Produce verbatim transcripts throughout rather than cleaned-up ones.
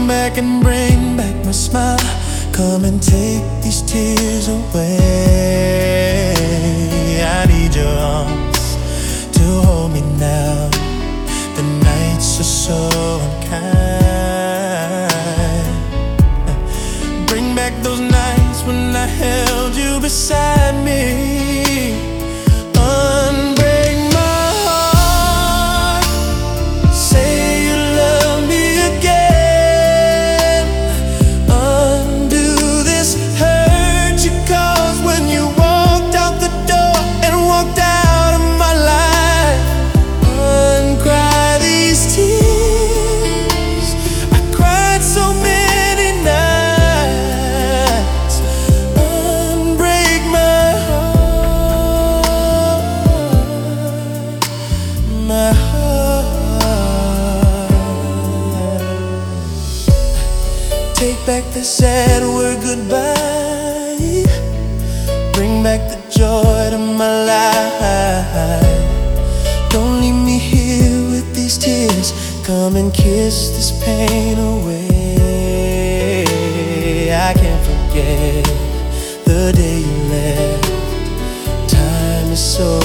Come back and bring back my smile. Come and take these tears away. I need your arms to hold me now. The nights are so unkind. Bring back those nights when I held you beside me. Unbreak my heart. Say you love me again. Undo this hurt you caused when you walked out the door and walked out of my life. Uncry these tears. I cried so many nights. Unbreak my heart, my heart. Take back the sad word goodbye. Bring back the joy to my life. Don't leave me here with these tears. Come and kiss this pain away. I can't forget the day you left. Time is so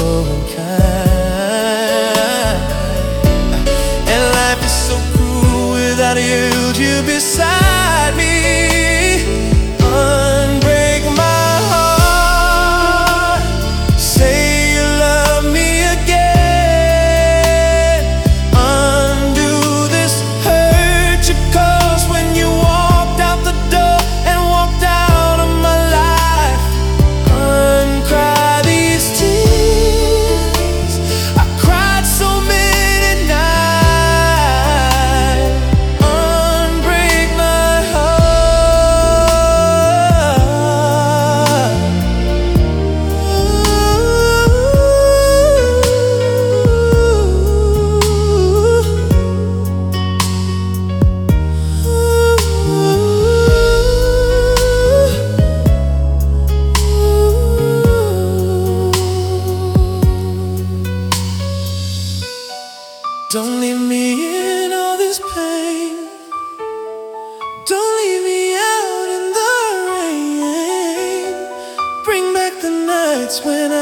unkind, and life is so cruel without you, you beside me. Unbreak my heart. Say you love me again. Undo this hurt you caused when you walked out the door and walked out of my life. Uncry these tears. I cried so many nights. Unbreak my heart. Don't leave me in all this pain. Don't leave me out in the rain. Bring back the nights when I